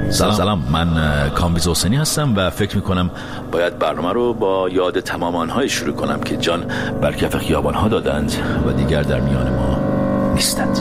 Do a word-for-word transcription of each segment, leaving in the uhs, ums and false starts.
سلام سلام من کامبیز حسینی هستم و فکر میکنم باید برنامه رو با یاد تمام آنهای شروع کنم که جان بر کف خیابانها دادند و دیگر در میان ما نیستند.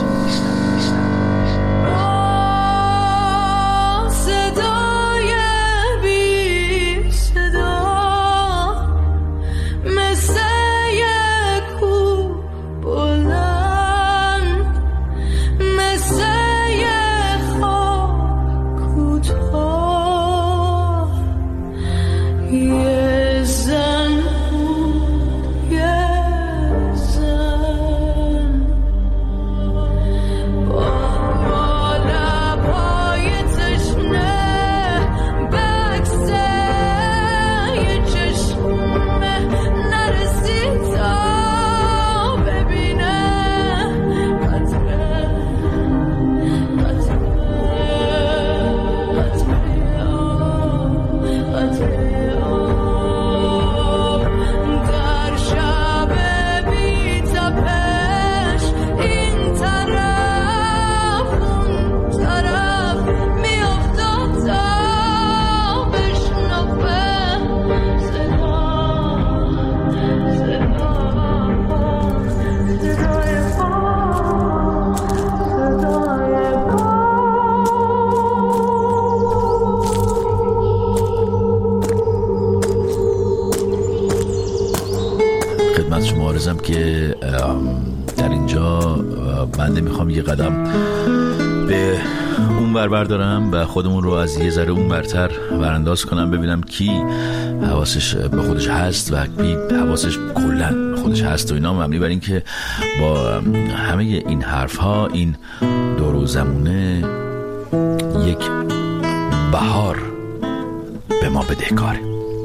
خدمت شما عرضم که در اینجا بنده میخوام یه قدم به اون ور بردارم و خودمون رو از یه ذره اون برتر ورانداز کنم، ببینم کی حواسش به خودش هست و کی حواسش کلن به خودش هست و اینا، مبنی بر این که با همه این حرف ها این دور و زمونه یک بهار به ما بدهکاره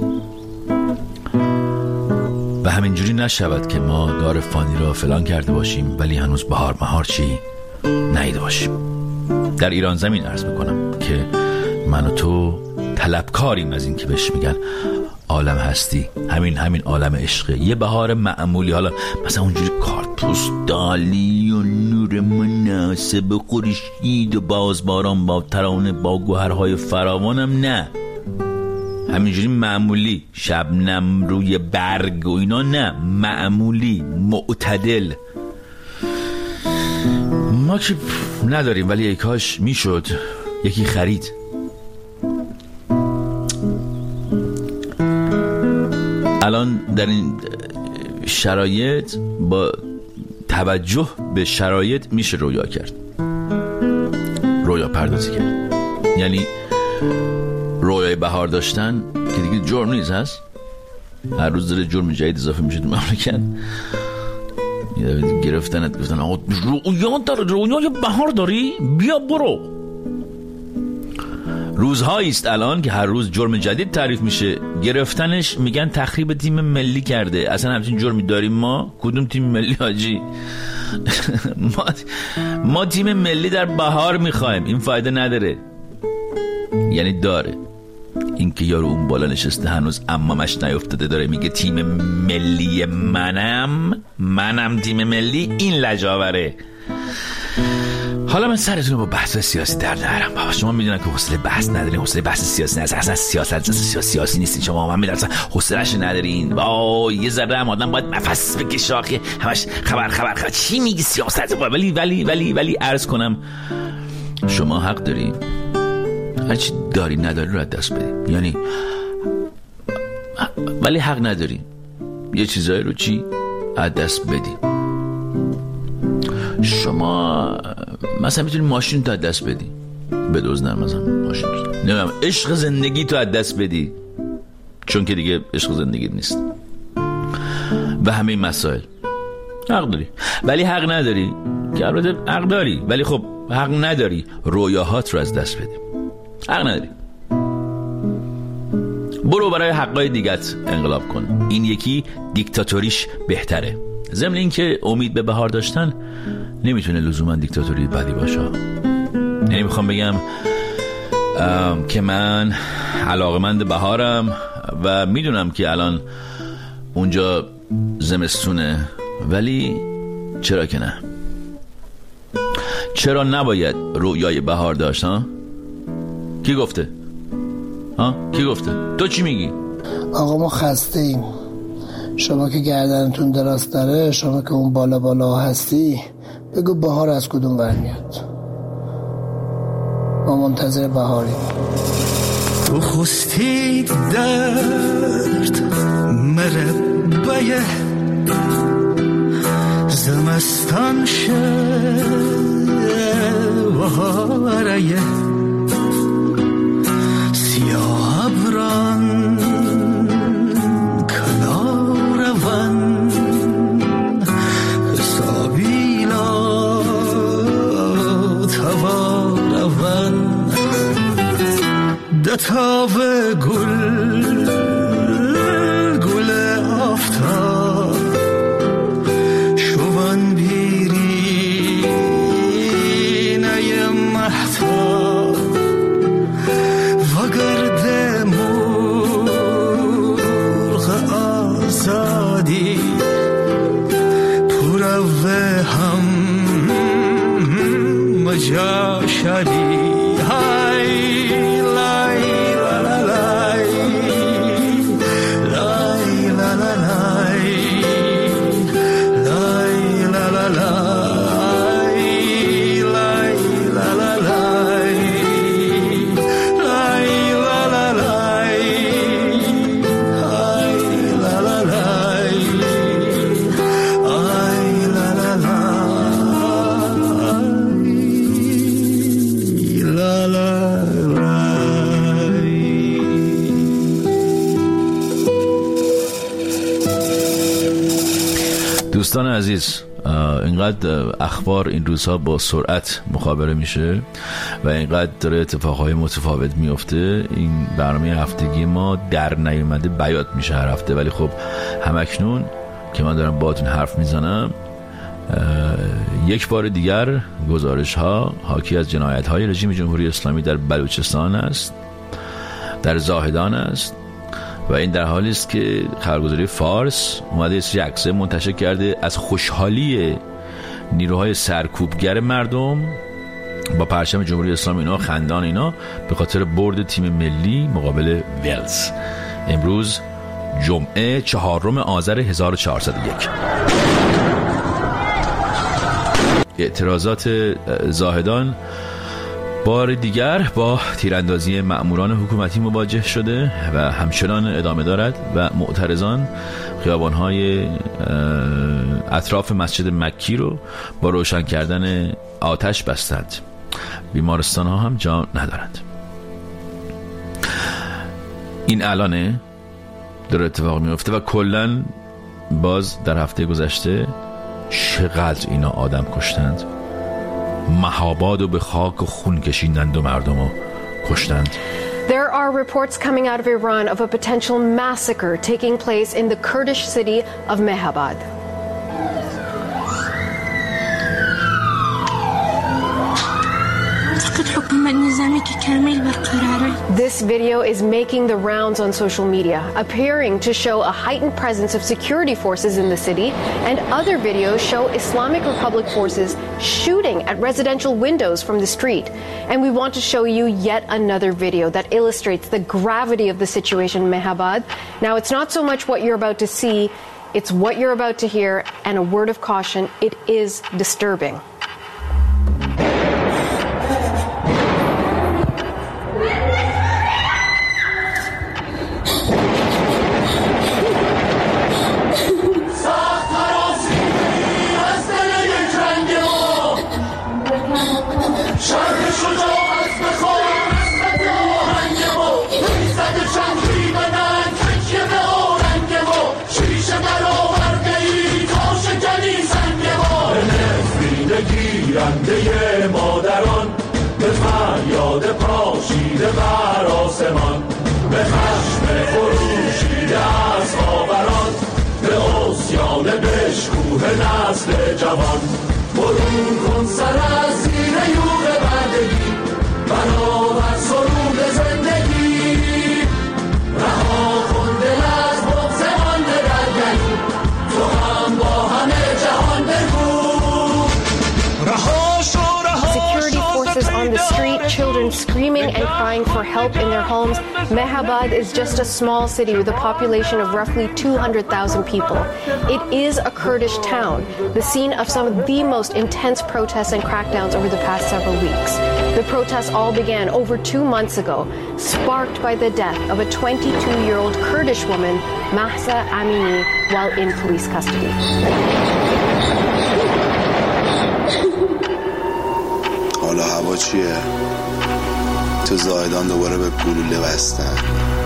و همینجوری نشود که ما دار فانی را فلان کرده باشیم ولی هنوز بهار مهار چی ندیده باشیم. در ایران زمین عرض میکنم که من و تو طلبکاریم از این که بهش میگن عالم هستی، همین همین عالم عشقه، یه بهار معمولی، حالا مثلا اونجوری کارتوس دالی و نور مناسب خورشید و بازباران با ترانه با گوهرهای فراوانم نه، همینجوری معمولی، شبنم روی برگ و اینا نه، معمولی معتدل. ما که نداریم ولی ای کاش میشد یکی خرید. الان در این شرایط با توجه به شرایط میشه رویا کرد، رویا پردازی کرد. یعنی رویای بهار داشتن که دیگه جرم نیست، هست هر روز داره جرم جدید اضافه میشه تو مملکت. گرفتنت گفتن آقا رویا داره، رویای بهار داری، بیا برو. روزهایی است الان که هر روز جرم جدید تعریف میشه، گرفتنش میگن تخریب تیم ملی کرده. اصلا همچین جرمی داریم ما؟ کدوم تیم ملی حاجی؟ ما ما تیم ملی در بهار میخوایم، این فایده نداره. یعنی داره، این که یارو اون بالا نشسته هنوز امامش نیفتاده داره میگه تیم ملی منم منم تیم ملی، این لجاوره. حالا من سرتون رو با بحث سیاسی در نرم بابا، شما میدونن که حوصله بحث ندارین، حوصله بحث سیاسی ندارین، اصلا سیاست سیاسی, سیاسی نیستین شما، من میدونم حوصله‌اش ندارین. وای یه ذره هم آدم باید نفس بکشه، آخه همش خبر خبر خبر چی میگی سیاست. ولی ولی ولی ولی عرض کنم شما حق دارین، هرچی داری نداری رو از دست بدی، یعنی ولی حق نداری یه چیزایی رو چی از دست بدی. شما مثلا میتونی ماشین تو از دست بدی، بدزدن مثلا ماشین، نمیدونم عشق زندگی تو از دست بدی چون که دیگه عشق زندگی نیست و همه این مسائل حق داری، ولی حق نداری که البته حق داری ولی خب حق نداری رویاهات رو از دست بدی، حق نداری. برو برای حقای دیگت انقلاب کن، این یکی دیکتاتوریش بهتره. ضمن این که امید به بهار داشتن نمیتونه لزوما دیکتاتوری بدی باشه. یعنی میخوام بگم که من علاقمند بهارم و میدونم که الان اونجا زمستونه، ولی چرا که نه؟ چرا نباید رویای بهار داشت ها؟ کی گفته؟ ها؟ کی گفته؟ تو چی میگی؟ آقا ما خسته ایم. شما که گردنتون دراز داره، شما که اون بالا بالا هستی، بگو بهار از کدوم ور میاد. ما منتظر بهاریم. تو خستید درد مربعه زمستان شه بهاره سیاه ابران کنارون حسابیلا توارون دتاو گل گل آفتاب شوان بیری نی محتاب و گرد مرغ آزادی پروه هم مجا شدی دوستان عزیز، اینقدر اخبار این روزها با سرعت مخابره میشه و اینقدر داره اتفاقهای متفاوت میفته. این برنامه هفتگی ما در نیومده بیات میشه هر هفته، ولی خب همکنون که من دارم باهاتون حرف میزنم یک بار دیگر گزارش ها حاکی از جنایت های رژیم جمهوری اسلامی در بلوچستان است، در زاهدان است و این در حالی است که خبرگزاری فارس اومده یک عکس منتشر کرده از خوشحالی نیروهای سرکوبگر مردم با پرچم جمهوری اسلامی اینا، خندان اینا، به خاطر برد تیم ملی مقابل ولز امروز جمعه چهارم آذر هزار و چهارصد و یک. اعتراضات زاهدان بار دیگر با تیراندازی مأموران حکومتی مواجه شده و همچنان ادامه دارد و معترضان خیابان‌های اطراف مسجد مکی رو با روشن کردن آتش بستند. بیمارستان‌ها هم جا ندارند. این الانه داره اتفاق میفته و کلاً باز در هفته گذشته چقدر اینا آدم کشتند، مهاباد و به خاک و خون کشیدند و مردم رو کشتند. There are reports coming out of Iran of a potential massacre taking place in the Kurdish city of Mehabad. This video is making the rounds on social media, appearing to show a heightened presence of security forces in the city, and other videos show Islamic Republic forces shooting at residential windows from the street. And we want to show you yet another video that illustrates the gravity of the situation in Mehabad. Now, it's not so much what you're about to see, it's what you're about to hear, and a word of caution, it is disturbing. گیرنده مادران به فریاد پاشیده بر آسمان، به خشم خروشیده از آوران، به عصیان بشکوه نسل جوان. برون کن سر از زیر یور بردگی، بنابر سرود زندگی، رها کن دل از بغض مانده در گلو، تو هم با همه جهان بگو. Security forces on the street, children screaming screaming and crying for help in their homes. Mehabad is just a small city with a population of roughly two hundred thousand people. It is a Kurdish town, the scene of some of the most intense protests and crackdowns over the past several weeks. The protests all began over two months ago, sparked by the death of a twenty-two-year-old Kurdish woman, Mahsa Amini, while in police custody. حالا هوا چیه؟ تو زاهدان دوباره به گلوله بستن.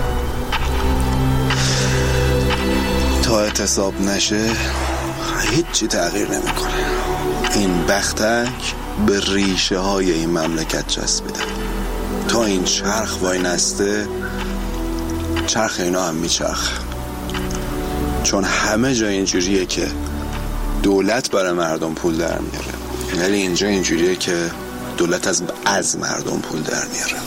تا اعتصاب نشه هیچی تغییر نمیکنه. این بختک به ریشه های این مملکت چسبیده. تا این چرخ وای نسته چرخ اینا هم میچرخ. چون همه جا اینجوریه که دولت برای مردم پول در میاره، ولی اینجا اینجوریه که دولت از از مردم پول در میاره.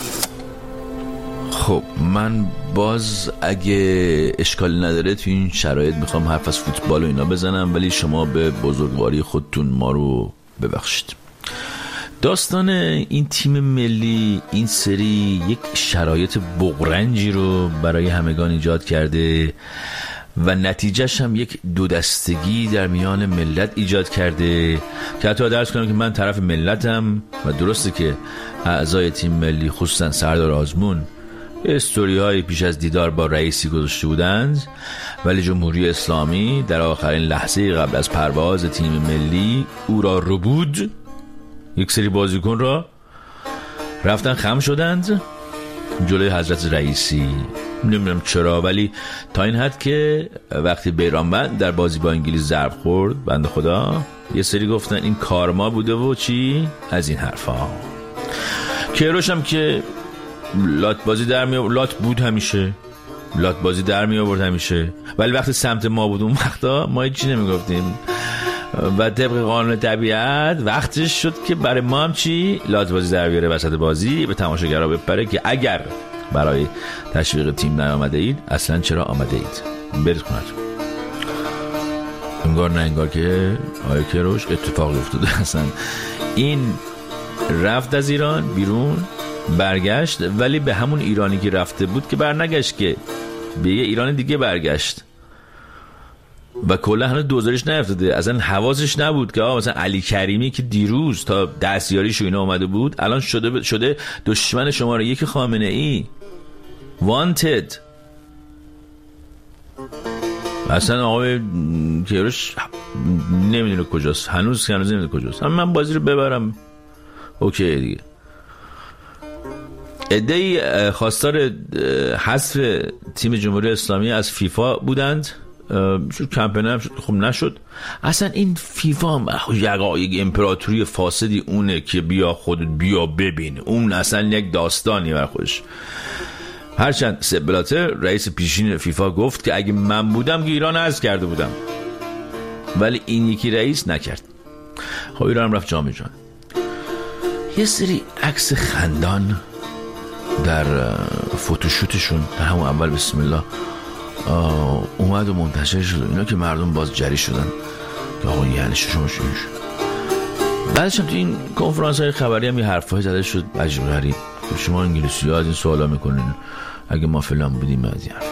خب من باز اگه اشکالی نداره تو این شرایط میخوام حرف از فوتبال و اینا بزنم، ولی شما به بزرگواری خودتون ما رو ببخشید. داستان این تیم ملی این سری یک شرایط بغرنجی رو برای همگان ایجاد کرده و نتیجهش هم یک دو دستگی در میان ملت ایجاد کرده که حتی درس کنم که من طرف ملتم و درسته که اعضای تیم ملی خصوصا سردار آزمون استوری های پیش از دیدار با رئیسی گذاشته بودند، ولی جمهوری اسلامی در آخرین لحظه قبل از پرواز تیم ملی او را ربود، یک سری بازیکن را رفتن خم شدند جلوی حضرت رئیسی. نمیدونم چرا، ولی تا این حد که وقتی بیرانوند در بازی با انگلیس ضرب خورد بنده خدا، یه سری گفتن این کارما بوده و چی از این حرفا. کیروش هم که لات بازی در می آورد، لات بود همیشه، لات بازی در می آورد همیشه، ولی وقتی سمت ما بود اون وقتا ما هیچ چی نمیگفتیم و طبق قانون طبیعت وقتش شد که برای ما هم چی لات بازی در بیاره وسط بازی، به تماشاگرها بپره که اگر برای تشویق تیم نیامده اید اصلا چرا آمده اید، برید خونتون. انگار نه انگار که آقای کیروش اتفاقی افتاده. اصلا این رفت از ایران بیرون، برگشت، ولی به همون ایرانی که رفته بود که برنگشت، که به یه ایران دیگه برگشت و کلا هنوز دوزارش نیفتاده. اصلا حواسش نبود که آقا مثلا علی کریمی که دیروز تا دستیاریش و اینا اومده بود الان شده شده دشمن شماره یک خامنه ای، wanted. اصلا آقای کیروش نمیدونه کجاست، هنوز هنوز نمیدونه کجاست. اما من بازی رو ببرم اوکی دیگه. عده‌ای خواستار حذف تیم جمهوری اسلامی از فیفا بودند، شد کمپین هم شد، خب نشد. اصلا این فیفا هم یک امپراتوری فاسدی اونه که بیا خودت بیا ببین، اون اصلا یک داستانی بر خودش. هرچند سپ بلاتر رئیس پیشین فیفا گفت که اگه من بودم که ایران عزل کرده بودم، ولی این یکی رئیس نکرد. خب ایران هم رفت جام جهانی. یه سری عکس خندان در فوتوشوتشون در همون اول بسم الله اومد و منتشر شد، اینا که مردم باز جری شدن که آقا یعنی شما شما بعدش هم تو این کنفرانس های خبری هم یه حرفای زده شد عجیب غریب، شما انگلیسی ها از این سوالا میکنین اگه ما فلان بودیم از این حرف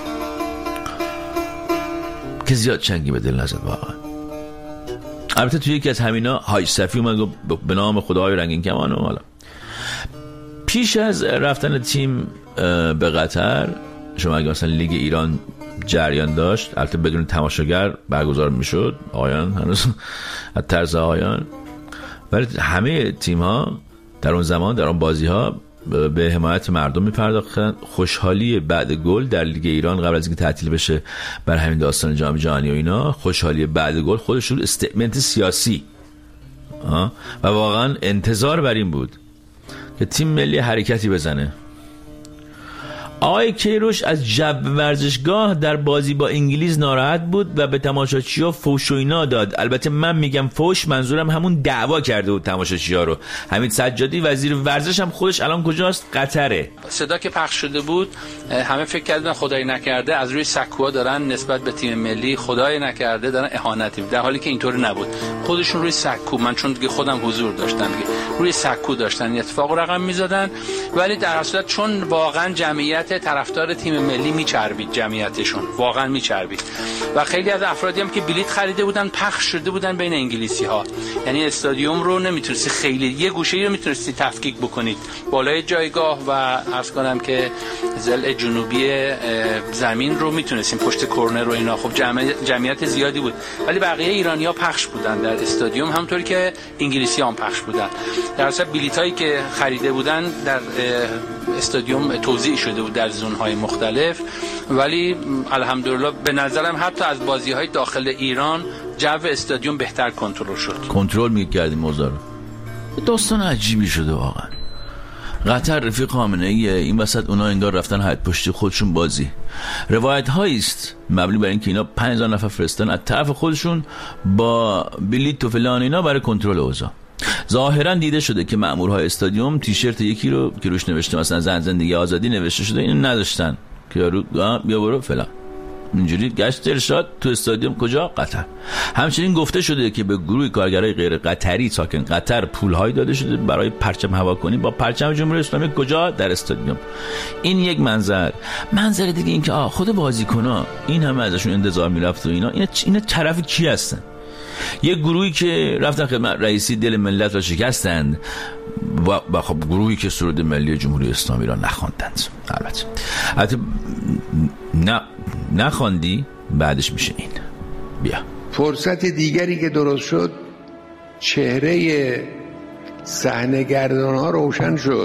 که زیاد چنگی به دل نزد واقعا. البته توی یکی از همینا حاج صفی اومد گفت به نام خدای رنگین کمان. و حالا پیش از رفتن تیم به قطر، شما اگه مثلا لیگ ایران جریان داشت، البته بدون تماشاگر برگزار میشد، آقایان هنوز از طرز آقایان، ولی همه تیم ها در اون زمان در اون بازی ها به حمایت مردم میپرداختن. خوشحالی بعد گل در لیگ ایران قبل از اینکه تعطیل بشه بر همین داستان جام جهانی و اینا، خوشحالی بعد گل خودش شد استیتمنت سیاسی آه؟ و واقعا انتظار بر این بود که تیم ملی حرکتی بزنه. آقای کیروش از جو ورزشگاه در بازی با انگلیس ناراحت بود و به تماشاچی‌ها فوش و اینا داد. البته من میگم فوش، منظورم همون دعوا کرده بود تماشاچی‌ها رو. حمید سجادی وزیر ورزش هم خودش الان کجاست؟ قطره. صدا که پخش شده بود همه فکر کردن خدای نکرده از روی سکوها دارن نسبت به تیم ملی خدای نکرده دارن اهانت می‌کنن، در حالی که اینطوری نبود. خودشون روی سکو، من چون دیگه خودم حضور داشتم دیگه، روی سکو داشتن این اتفاق رقم می‌زدن، ولی در اصل چون واقعا جمعیت طرفدار تیم ملی میچربید، جمعیتشون واقعا میچربید و خیلی از افرادی هم که بلیت خریده بودن پخش شده بودن بین انگلیسی ها، یعنی استادیوم رو نمیتونستی خیلی یه گوشه رو میتونستی تفکیک بکنید بالای جایگاه و عرض کنم که ضلع جنوبی زمین رو میتونستیم پشت کرنر رو اینا، خب جمعیت زیادی بود ولی بقیه ایرانی‌ها پخش بودن در استادیوم همونطوری که انگلیسی هم پخش بودن. در اصل بلیطایی که خریده بودن در استادیوم توزیع شده بود در زون‌های مختلف، ولی الحمدلله به نظرم حتی از بازی‌های داخل ایران جو استادیوم بهتر کنترل شد. کنترل می‌کردیم موضوع رو. داستان عجیبی شده واقعا. قطر رفیق خامنه‌ای، این وسط اونا انگار رفتن حد پشتی خودشون بازی. روایت هایی است مبنی بر اینکه اینا پنج هزار نفر فرستن از طرف خودشون با بلیط و فلان اینا برای کنترل اوضاع. ظاهرا دیده شده که مأمورهای استادیوم تیشرت یکی رو که روش نوشته مثلا زن زندگی آزادی نوشته شده اینو نداشتن که یارو بیا برو فلان، اینجوری گشت ارشاد تو استادیوم کجا؟ قطر. همچنین گفته شده که به گروه کارگرای غیر قطری ساکن قطر پول‌هایی داده شده برای پرچم هواکنی با پرچم جمهوری اسلامی کجا؟ در استادیوم. این یک منظر. منظر دیگه این که آ خود بازیکن‌ها این همه ازشون انتظار میرفت و اینا اینا اینا طرف کی هستن؟ یک گروهی که رفتن خدمت رئیسی دل ملت را شکستند و خب گروهی که سرود ملی جمهوری اسلامی را نخواندند. البته البته نه نخواندی بعدش میشه این. بیا فرصت دیگری که درست شد، چهره صحنه‌گردان ها روشن شد.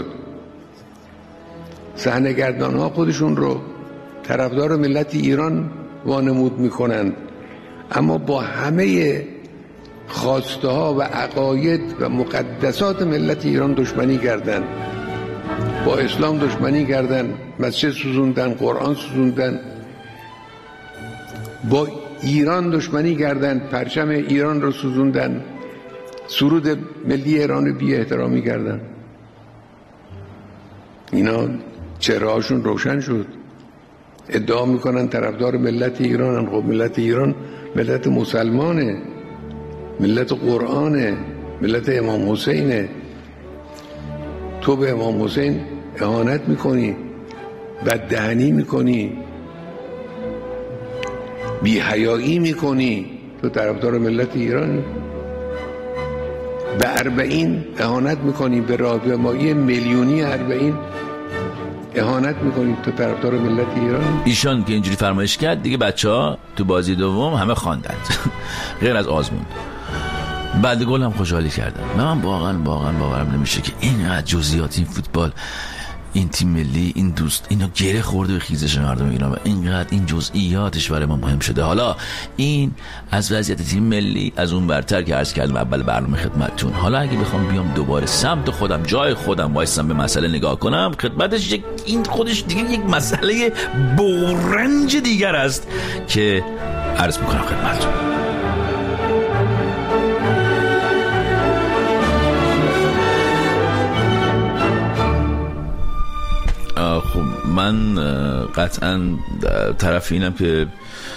صحنه‌گردان ها خودشون رو طرفدار ملت ایران وانمود میکنند، اما با همه خواسته ها و عقاید و مقدسات ملت ایران دشمنی کردند. با اسلام دشمنی کردند، مسجد سوزوندن، قرآن سوزوندن. با ایران دشمنی کردند، پرچم ایران رو سوزوندن، سرود ملی ایران رو بی احترامی کردند. اینا چهرهاشون روشن شد. ادعا میکنن طرفدار ملت ایران. خب ملت ایران ملت مسلمانه، ملت قرآنه، ملت امام حسینه. تو به امام حسین اهانت میکنی، بددهنی میکنی، بی‌حیایی میکنی، تو طرفدار ملت ایرانی. به اربعین اهانت میکنی، به راهپیمایی میلیونی اربعین اهانت میکنید، تو طرفدار ملت ایران. ایشان که اینجوری فرمایش کرد دیگه بچه‌ها تو بازی دوم همه خواندند غیر از آزمون. بعد گل هم خوشحالی کردن. من واقعا واقعا باورم نمیشه که اینقدر جزئیات این فوتبال، این تیم ملی، این دوست اینا گره خورده به خیزش مردم ایران و اینقدر این جزئیاتش برای ما مهم شده. حالا این از وضعیت تیم ملی از اون برتر که عرض کردم اول برنامه خدمتتون. حالا اگه بخوام بیام دوباره سمت خودم، جای خودم وایسم به مسئله نگاه کنم، خدمتش یک این خودش دیگه یک مسئله برنج دیگر است که عرض میکنم خدمتتون. خب من قطعا طرف اینم که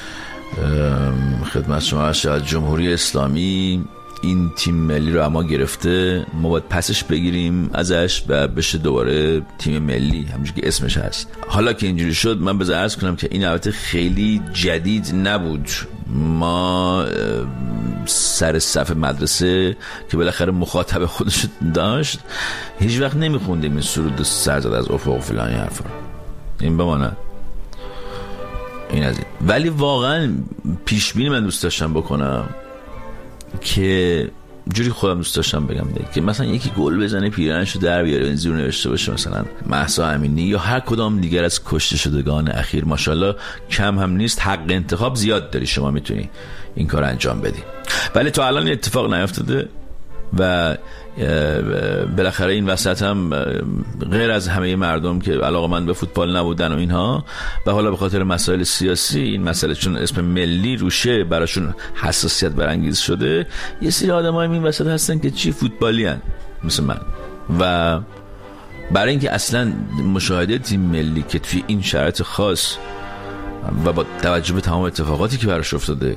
خدمت شما از جمهوری اسلامی این تیم ملی رو اما گرفته، ما باید پسش بگیریم ازش و بشه دوباره تیم ملی همونجوری که اسمش هست. حالا که اینجوری شد من بذار عرض کنم که این البته خیلی جدید نبود. ما سر صف مدرسه که بالاخره مخاطب خودش داشت هیچ وقت نمیخوندیم این سرود سر زد از افق و فلانی حرفا. این بماند این از این. ولی واقعا پیش بینی من دوست داشتم بکنم که جوری خودم دوست داشتم بگم دیگه که مثلا یکی گل بزنه پیرنشو در بیاره این زیر نوشته باشه مثلا مهسا امینی یا هر کدام دیگر از کشته شدگان اخیر. ماشاءالله کم هم نیست، حق انتخاب زیاد داری، شما میتونی این کار انجام بدی. ولی تا الان اتفاق نیفتاده و بالاخره این وسط هم غیر از همه مردم که علاقه‌مند به فوتبال نبودن و اینها و حالا به خاطر مسائل سیاسی این مسئله چون اسم ملی روشه براشون حساسیت برانگیز شده، یه سری آدمای این وسط هستن که چی فوتبالی ان مثل من و برای اینکه اصلا مشاهده تیم ملی که توی این شرایط خاص و با توجه به تمام اتفاقاتی که براش افتاده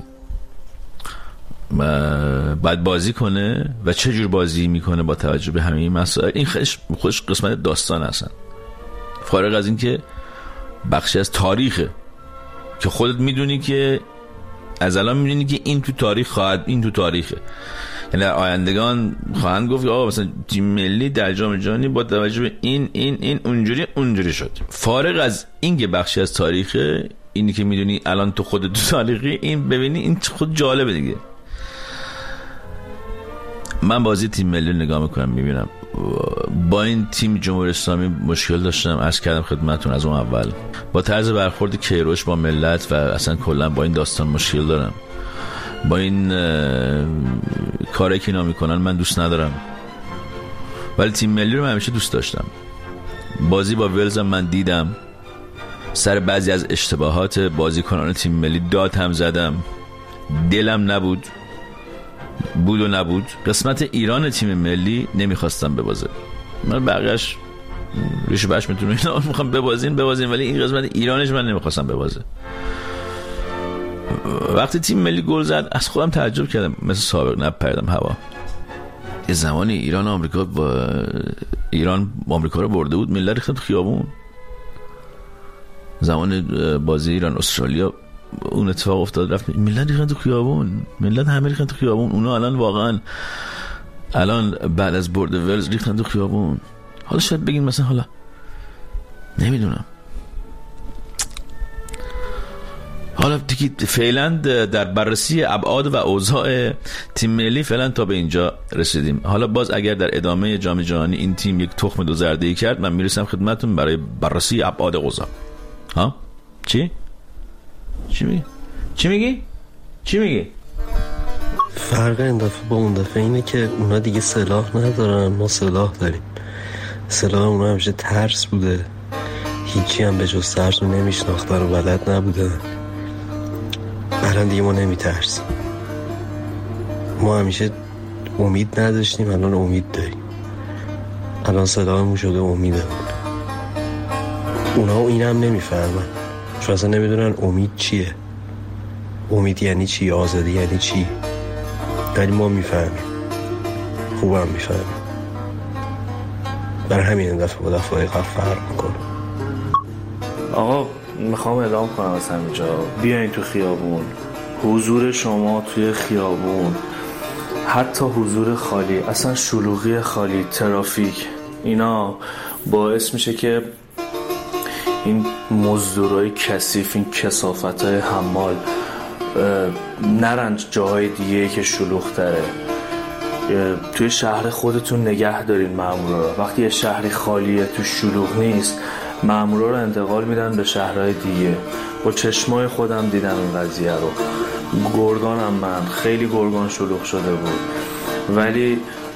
باید بازی کنه و چه جور بازی میکنه با توجه به همه این مسائل، این خودش خودش قسمت داستان هستن، فارغ از این که بخشی از تاریخه که خودت میدونی که از الان میدونی که این تو تاریخ خواهد، این تو تاریخه، یعنی در آیندگان خواهند گفت آقا مثلا تیم ملی در جام جهانی با توجه به این این این اونجوری اونجوری شد. فارغ از این که بخشی از تاریخه، اینی که میدونی الان تو خودت تو تاریخی، این ببینی این خود جالبه دیگه. من بازی تیم ملی نگاه میکنم میبینم با این تیم جمهوری اسلامی مشکل داشتم، عرض کردم خدمتتون از اون اول با طرز برخورد کیروش با ملت و اصلا کلا با این داستان مشکل دارم، با این کاری که اینا میکنن من دوست ندارم، ولی تیم ملی رو من همیشه دوست داشتم. بازی با ولز من دیدم، سر بعضی از اشتباهات بازیکنان تیم ملی داد هم زدم، دلم نبود، بود و نبود. قسمت ایران تیم ملی نمیخواستم ببازه، من بقیش ریش بش میتونم اینا میخوام ببازین ببازین، ولی این قسمت ایرانش من نمیخواستم ببازه. وقتی تیم ملی گل زد از خودم تعجب کردم، مثل سابق نپردم هوا. یه زمانی ایران آمریکا با ایران آمریکا رو برده بود، ملت ریختن تو خیابون. زمان بازی ایران استرالیا اون اتفاق افتاد، رفت ملت ریختن تو خیابون، ملت همه ریختن تو خیابون. اونا الان واقعا الان بعد از برد ولز ریختن تو خیابون. حالا شاید بگین مثلا حالا نمیدونم، حالا دیگه فعلا در بررسی ابعاد و اوضاع تیم ملی فعلا تا به اینجا رسیدیم. حالا باز اگر در ادامه جام جهانی این تیم یک تخم دو زرده‌ای کرد، من میرسم خدمتتون برای بررسی ابعاد اوضاع. ها چی چی میگی چی میگی چی میگی فرق این دفعه با اون دفعه اینه که اونا دیگه سلاح ندارن، ما سلاح داریم. سلاح اونا همیشه ترس بوده، هیچی هم به جز ترس رو نمیشناختن و بلد نبودن. الان دیگه ما نمیترسیم، ما همیشه امید نداشتیم، الان امید داریم. الان سلاحمون شده امیدمون. اونا این هم نمیفهمن، چون اصلا نمیدونن امید چیه، امید یعنی چی، آزادی یعنی چی. ولی ما میفهمیم، خوبم میفهمیم. برای همین این دفعه با دفعه قبل فرق میکنه. آقا میخوام اعلام کنم از همینجا، بیاین تو خیابون. حضور شما توی خیابون، حتی حضور خالی، اصلا شلوغی خالی، ترافیک، اینا باعث میشه که این مزدورای کثیف، این کثافتای حمال نرن جاهای دیگه که شلوغ تره. توی شهر خودتون نگه دارین مامورا رو. وقتی یه شهری خالیه، تو شلوغ نیست، مامورا رو انتقال میدن به شهرهای دیگه. با چشمای خودم دیدم این قضیه رو. گرگانم من، خیلی گرگان شلوغ شده بود، ولی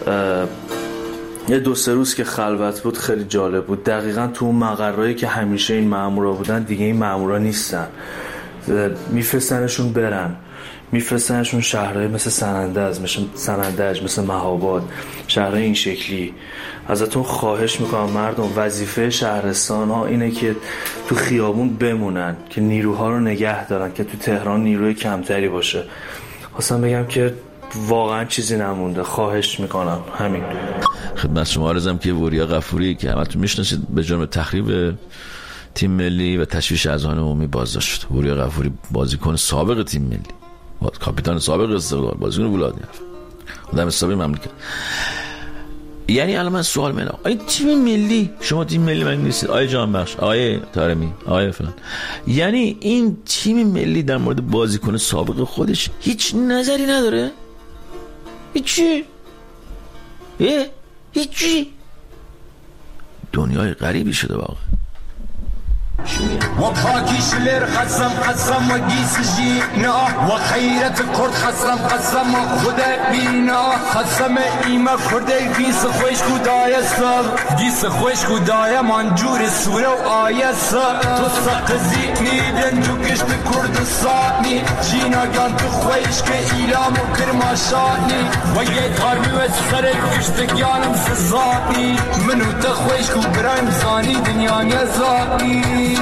یه دو سه روز که خلوت بود خیلی جالب بود. دقیقاً تو اون مقرایی که همیشه این مامورا بودن دیگه این مامورا نیستن، میفرستنشون برن، میفرستنشون شهرهای مثل سنندج، مثل سنندج، مثل مهاباد، شهرهای این شکلی. ازتون خواهش میکنم مردم، وظیفه شهرستان ها اینه که تو خیابون بمونن، که نیروها رو نگه دارن، که تو تهران نیروی کمتری باشه. خواستم بگم که واقعا چیزی نمونده، خواهش میکنم. همین خدمت شما عرضم که وریا غفوری که همتون میشناسید به جرم تخریب تیم ملی و تشویش اذهان عمومی بازداشت شد. وریا غفوری بازیکن سابق تیم ملی، کاپیتان سابق استقلال، بازیکن ولادی، آدم حسابی مملکت. یعنی الان من سوال میکنم، آیا تیم ملی، شما تیم ملی من نیستید، آیه جانبخش، آیه طارمی، آیه فلان، یعنی این تیم ملی در مورد بازیکن سابق خودش هیچ نظری نداره؟ هیچی؟ اه؟ هیچی؟ دنیای غریبی شده واقعا. میگن. و پاکیش لر قسم قسم و گیس جینا و خیرت کرد قسم قسم و خود بینا قسم ایما کرده گیس خوش خدای سر گیس خوش خدای منجور سوره و آیه سر تو سقزی میدن جو کشت کردستانی جینا گان تو خوش که ایلام و کرماشانی و یه تارمی و سر کشت گانم سزانی منو تا خوش کو برایم زانی دنیا نزانی